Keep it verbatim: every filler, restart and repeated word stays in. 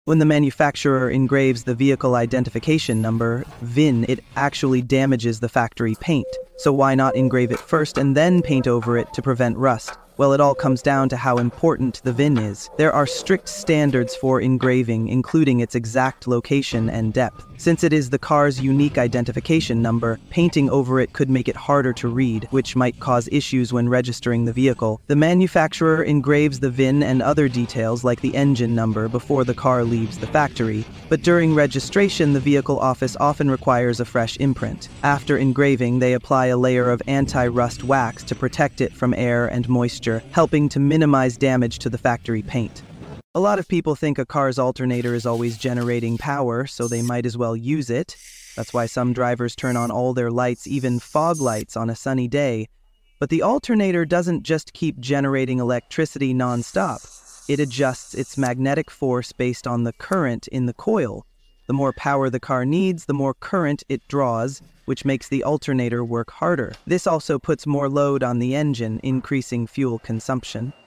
When the manufacturer engraves the vehicle identification number, V I N, it actually damages the factory paint. So why not engrave it first and then paint over it to prevent rust? Well, it all comes down to how important the V I N is. There are strict standards for engraving, including its exact location and depth. Since it is the car's unique identification number, painting over it could make it harder to read, which might cause issues when registering the vehicle. The manufacturer engraves the V I N and other details like the engine number before the car leaves the factory, but during registration, the vehicle office often requires a fresh imprint. After engraving, they apply a layer of anti-rust wax to protect it from air and moisture, helping to minimize damage to the factory paint. A lot of people think a car's alternator is always generating power, so they might as well use it. That's why some drivers turn on all their lights, even fog lights, on a sunny day. But the alternator doesn't just keep generating electricity non-stop. It adjusts its magnetic force based on the current in the coil. The more power the car needs, the more current it draws, which makes the alternator work harder. This also puts more load on the engine, increasing fuel consumption.